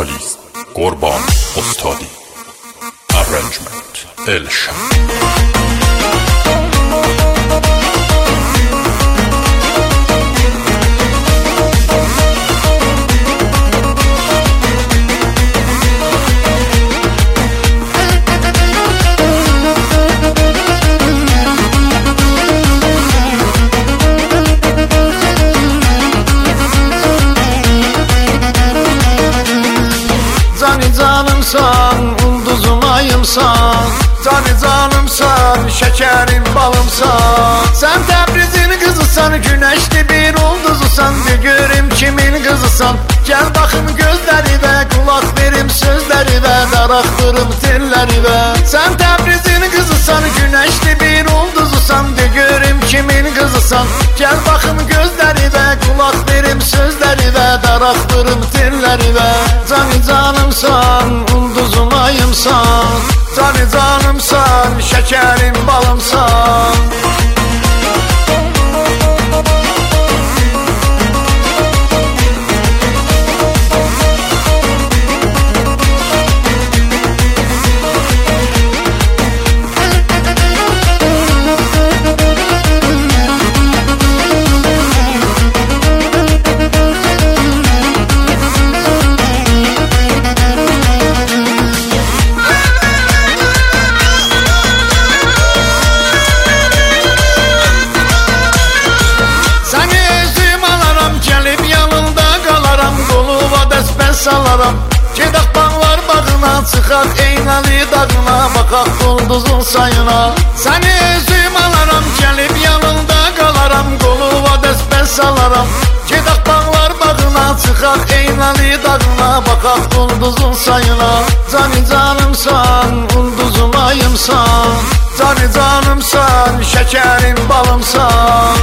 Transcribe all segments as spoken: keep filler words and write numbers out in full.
Vokalist Qurban Ustadi. Arrangement Elşan. Cani canımsan, ulduzum ayımsan, cani canımsan, şekerim balımsan. Sen Təbrizin kızısan, güneşli bir ulduzusan, bir görüm kimin kızısan. Gel bakım gözleri ve kulak verim sözleri ve daraktırım telleri ve. Sen Təbrizin kızısan, güneşli bir ulduzusan, bir görüm kimin kızısan. Gel bakım gözleri ve kulak verim sözleri ve daraktırım telleri ve. Cani canımsan, ulduzum ayımsan, cani canımsan, şekerim balımsan. Salaram, gedək bağlar bağına, çıxaq Eynəli dağına, baxaq ulduzun sayına. Səni özüm alaram, gəlib yanında qalaram, qoluma dəsbən salaram. Gedək bağlar bağına, çıxaq Eynəli dağına, baxaq ulduzun sayına. Cani canımsan, ulduzum ayımsan, cani canımsan, şekerim balımsan.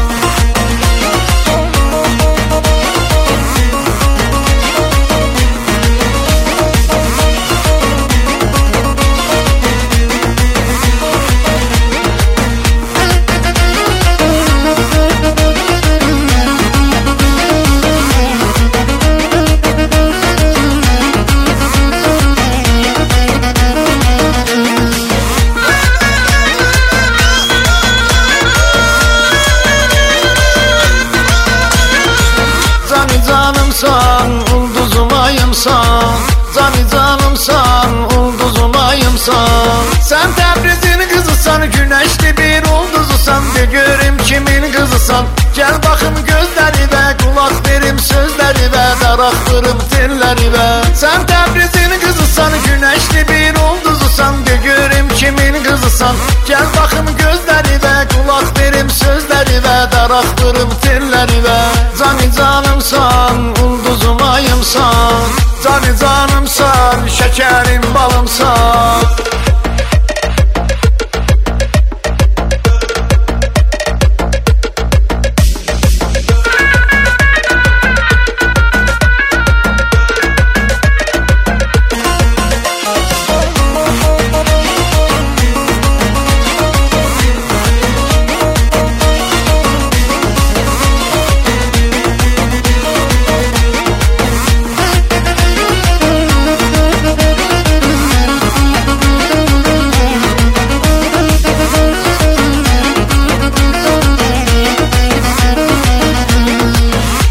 Canımsan, ulduzum ayımsan, cani canımsan, ulduzum ayımsan. Sen Təbrizin kızısan, güneşli bir ulduzusan, bir görüm kimin kızısan. Gel bakım gözleri ve kulak verim sözleri ve daraktırım telleri ve. Sen Təbrizin kızısan, güneşli bir ulduzusan, bir görüm kimin kızısan. Gel bakım gözleri ve kulak verim sözleri ve daraktırım telleri ve. Cani canımsan, ulduzum ayımsan, cani canımsan, şekerim balımsan.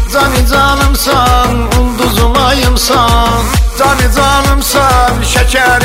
Canımsan, ulduzum ayımsan, cani canımsan, şeker